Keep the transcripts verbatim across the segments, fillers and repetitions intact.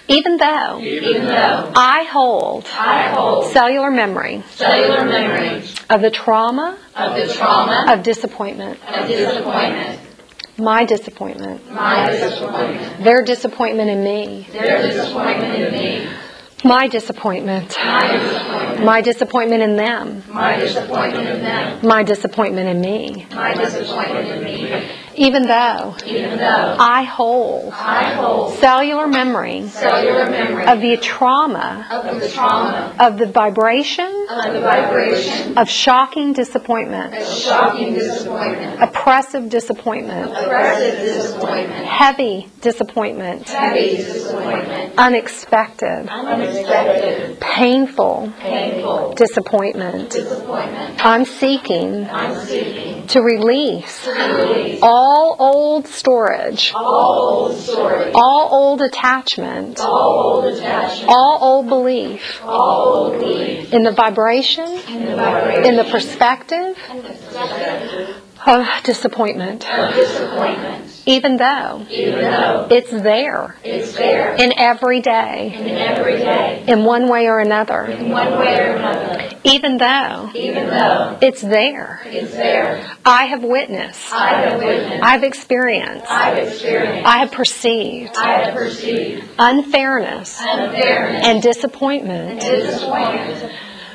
Even though, even though I hold, I hold cellular memory, cellular memory of the trauma, of the trauma of disappointment, of disappointment, my disappointment, my disappointment, their disappointment in me, their disappointment in me, my disappointment, my disappointment, my disappointment in them, my disappointment in them, my disappointment in me. my disappointment in me, Even though even though I hold I hold cellular memory cellular memory of the trauma, of the trauma, of the vibration, of the vibration, of shocking disappointment, of shocking disappointment, oppressive disappointment, oppressive disappointment, heavy disappointment, heavy disappointment, unexpected, unexpected, painful painful disappointment. disappointment. I'm seeking I'm seeking to release to release all old storage, all old storage, all old attachment, all old attachment, all old belief all old belief, in the vibration, in the vibration, in the perspective and the perspective of disappointment. of disappointment, Even though even though it's there it's there in every day, in every day, in one way or another. in one way or another, Even though even though it's there, it's there. I have witnessed, I have witnessed, I've experienced, I've experienced, I have perceived I have perceived unfairness unfairness and disappointment and disappointment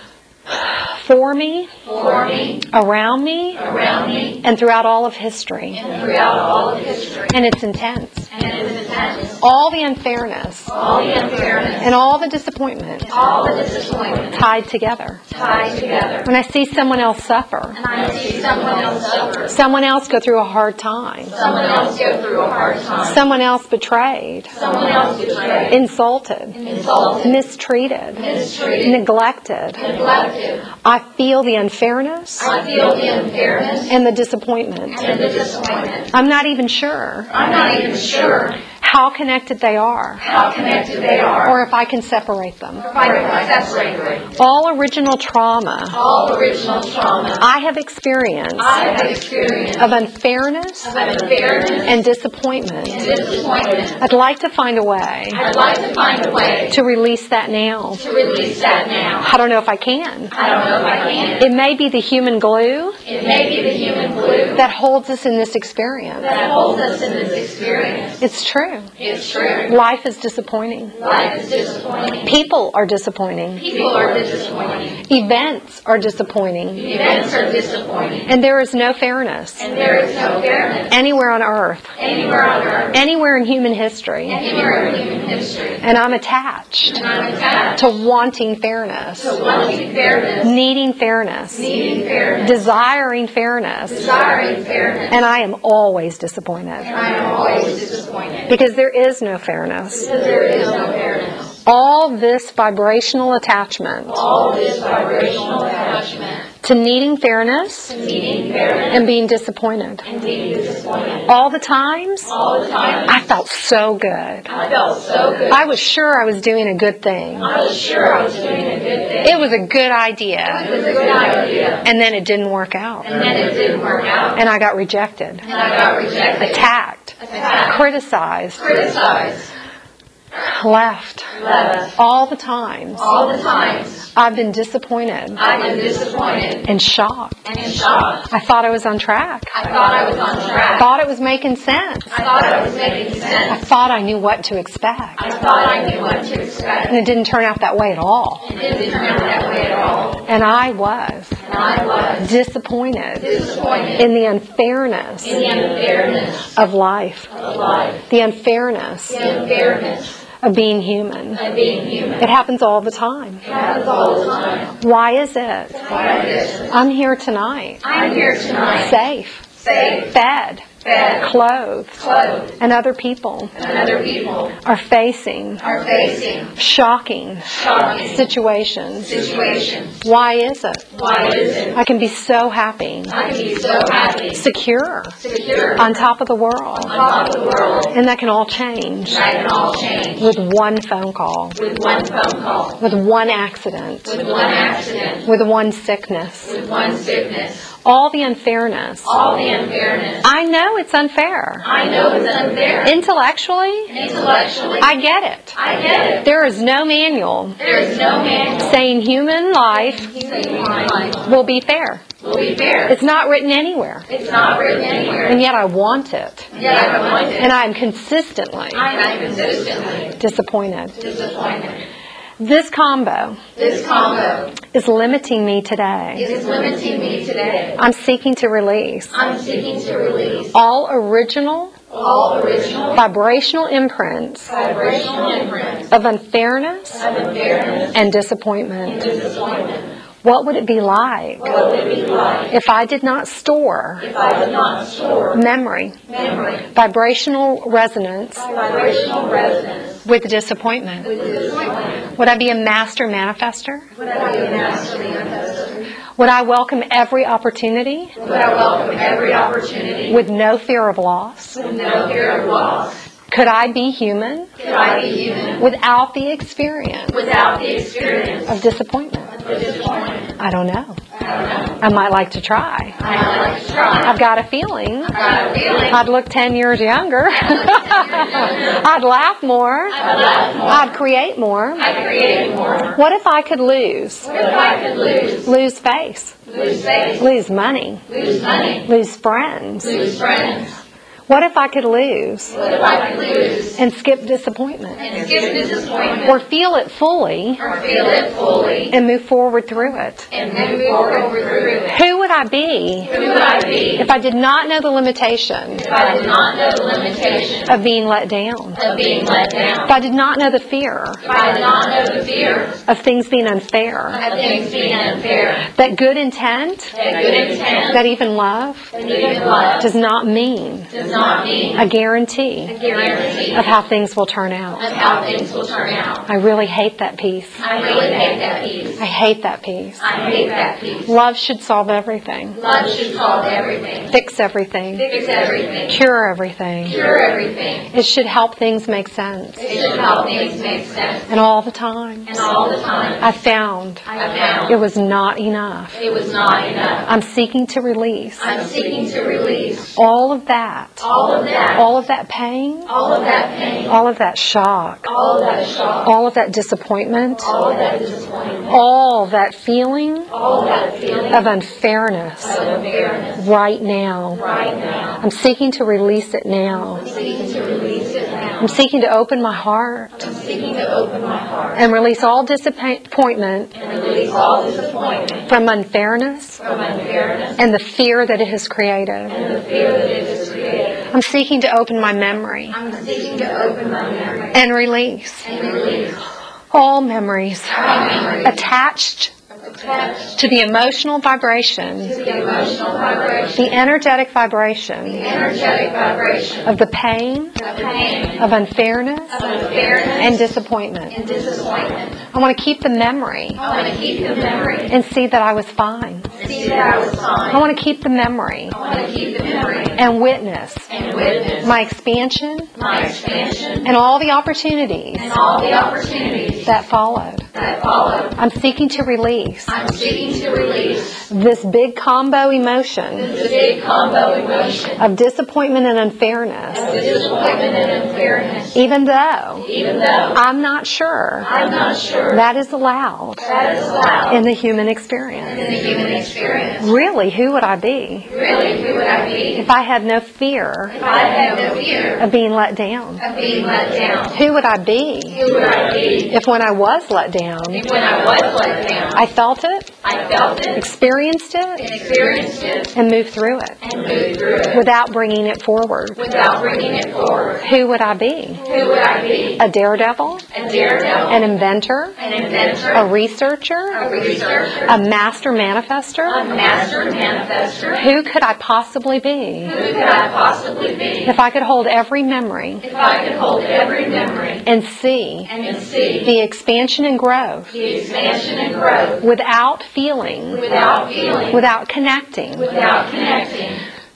for me, for me, around me, around me, and throughout all of history. and throughout all of history, And it's intense. and its intense, All the unfairness all the unfairness, and all the disappointment all the disappointment tied together. tied together. When I see someone else suffer, And I see someone else suffer, someone else go through a hard time, someone else go through a hard time, someone else betrayed, someone else betrayed, insulted, insulted, mistreated, mistreated, neglected, neglected. I feel the unfairness I feel the unfairness and the disappointment. and the disappointment. I'm not even sure I'm not even sure how connected they are, how connected they are, or if I can separate them. if I can separate them. All original trauma All original trauma I have experienced I have experienced of unfairness of unfairness and disappointment, and disappointment. I'd like to find a way I'd like to find a way to release that now. to release that now. I don't know if I can. I don't know if I can. It may be the human glue It may be the human glue that holds us in this experience. that holds us in this experience. It's true. It's true. Life is disappointing. Life is disappointing. People are disappointing. People are disappointing. Events are disappointing. Events are disappointing. And there is no fairness And there is no fairness anywhere on earth, anywhere on earth, anywhere in human history. anywhere in human history. And I'm attached And I'm attached to wanting fairness, to wanting fairness, needing fairness, needing fairness, desiring fairness, desiring fairness. and I am always disappointed And I am always disappointed because there is no fairness. because there is no fairness. All this vibrational attachment All this vibrational attachment to needing fairness to needing fairness and being disappointed. and being disappointed. All the times, All the time, I felt so good. I felt so good. I was sure I was doing a good thing. I was sure I was doing a good thing. It was a good It idea. was a good idea. And then it didn't work out. And then it didn't work out. And I got rejected, And I got rejected, attacked, attacked, criticized, criticized, left. left. All the times All the times I've been disappointed I've been disappointed and shocked. and in shock. I thought I was on track. I thought I was on I track. thought it was making sense. I thought I was making I sense. thought I knew what to expect. I thought I knew what to expect. And it didn't turn out that way at all. It didn't turn out that way at all. And I was And I was disappointed disappointed in the unfairness in the unfairness of life, of life, the unfairness the unfairness of being human. of being human. It happens all the time. It happens all the time. Why is it? Why is this? I'm here tonight, I'm here tonight, safe, safe, fed, fed, clothed, clothed, and other people and other people are facing are facing shocking shocking situations. situations. Why is it? Why is it? I can be so happy, I can be so happy, secure, secure, on top of the world, on top of the world, and that can all change that can all change with one phone call, with one phone call, with one accident, with one accident, with one sickness. with one sickness. all the unfairness. all the unfairness. I know it's unfair. I know it's unfair. Intellectually, Intellectually, I get it. I get it. There is no manual There is no manual saying human life saying life will be fair. will be fair. It's not written anywhere. It's not written anywhere. And yet I want it. Yet I want it. And I am consistently I am consistently disappointed. disappointed. This combo This combo is limiting me today. is limiting me today. I'm seeking to release I'm seeking to release all original all original vibrational imprints vibrational imprints of unfairness of unfairness and disappointment. and disappointment. What would it be like What would it be like if I did not store if I did not store memory, memory, vibrational resonance vibrational resonance with disappointment? with disappointment? Would I be a master manifester? Would I be a master manifester? Would I welcome every opportunity Would I welcome every opportunity with no fear of loss? with no fear of loss? Could I be human Could I be human without the experience without the experience of disappointment? of disappointment? I don't know. I don't know. I might like to try. I'd like to try. I've got a feeling I've got a feeling I'd look ten years younger. I'd laugh more. I'd laugh more. I'd create more. I'd create more. What if I could lose? What if I could lose? Lose face, Lose faith, lose money, lose money, lose friends. lose friends. What if I could lose What if I could lose and skip disappointment? and skip disappointment Or feel it fully or feel it fully and move forward through it? and move forward through it? Who would I be Who would I be if I did not know the limitation if I did not know the limitation of being let down? of being let down? If I did not know the fear If I did not know the fear of things being unfair? of things being unfair, That good intent, that good intent, that even love, and even love does not mean does not mean a guarantee a guarantee of how things will turn out. of how things will turn out. I really hate that piece. I really hate that piece. I hate that piece. I hate that piece. Love should solve everything, Love should solve everything, fix everything, fix everything, cure everything. cure everything. It should help things make sense. It should help things make sense. And all the time, And all the time, I found I found it was not enough. it was not enough. I'm seeking to release I'm seeking to release all of that, all of that, all of that pain, all of that pain, all of that shock, all of that shock, all of that disappointment, all of that disappointment, all that feeling all of that feeling of unfairness of unfairness right now. right now. I'm seeking to release it now. I'm seeking to release it now. I'm seeking to open my heart I'm seeking to open my heart and release all disappointment and release all disappointment from unfairness from unfairness and the fear that it has created. and the fear that it has created. I'm seeking to open my memory I'm seeking to open my memory and release and release all memories all memories attached attached to the emotional vibration, to the emotional vibration, the energetic vibration energetic vibration of the pain, of pain, of unfairness, of unfairness, and disappointment. and disappointment. I want to keep the memory I want to keep the memory and see that I was fine. and see that I was I fine. want to keep the memory I want to keep the memory and witness and witness my expansion my expansion and all the opportunities and all the opportunities that followed. that follow. I'm seeking to release I'm seeking to release this big combo emotion the big combo emotion of disappointment and unfairness, of disappointment and unfairness, even though even though I'm not sure I'm not sure that is allowed that is allowed in the human experience. in the human experience. Really, who would I be Really, who would I be if I had no fear if I had no fear of being let down? of being let down? Who would I be Who would I be if when I was let down, if when I was let down, I felt it, I felt it, experienced it, and experienced it, and moved through it and moved through it without bringing it forward? without bringing it forward? Who would I be? Who would I be? A daredevil, A daredevil, an inventor, an inventor, a researcher, a researcher, a master a manifester? master manifester. Who could I possibly be Who could I possibly be if I could hold every memory if I could hold every memory and see and see the expansion and growth the expansion and growth without feeling, without feeling, without connecting without connecting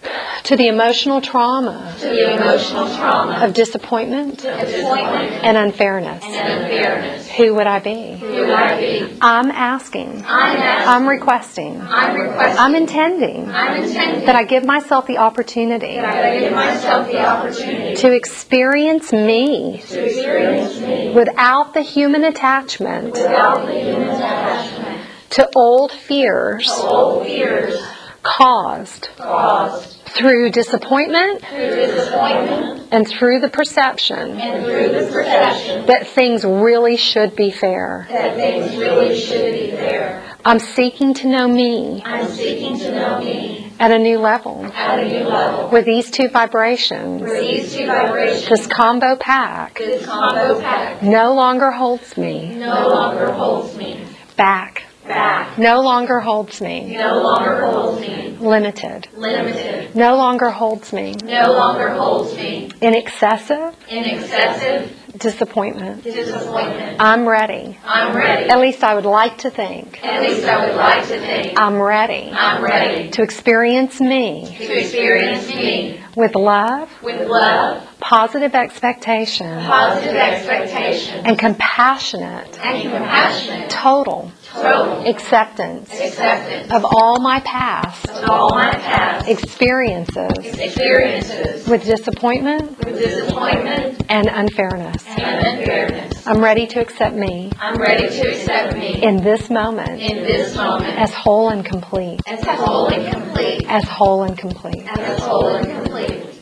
to the emotional trauma to the emotional trauma of disappointment of disappointment and unfairness. and unfairness. Who would I be? Who would I be? I'm asking, I'm asking, I'm requesting, I'm requesting, I'm intending I'm intending that I give myself the opportunity that I give myself the opportunity to experience me to experience me without the human attachment without the human attachment to old fears to old fears caused caused through disappointment through disappointment and through the perception and through the perception that things really should be fair. that things really should be fair. I'm seeking to know me I'm seeking to know me at a new level. at a new level. With these two vibrations, For these two vibrations, this combo pack this combo pack no longer holds me no longer holds me back, back, no longer holds me no longer holds me limited, limited, no longer holds me no longer holds me in excessive in excessive disappointment. disappointment. I'm ready. I'm ready. At least I would like to think. At least I would like to think I'm ready I'm ready to experience me to experience me with love, with love, positive expectation, positive expectation, and compassionate, and compassionate, total total acceptance acceptance of all my past of all my past experiences experiences with disappointment with disappointment and unfairness. and unfairness. I'm ready to accept me I'm ready to accept me in this moment in this moment as whole and complete, as whole and complete, as whole and complete. as whole and complete.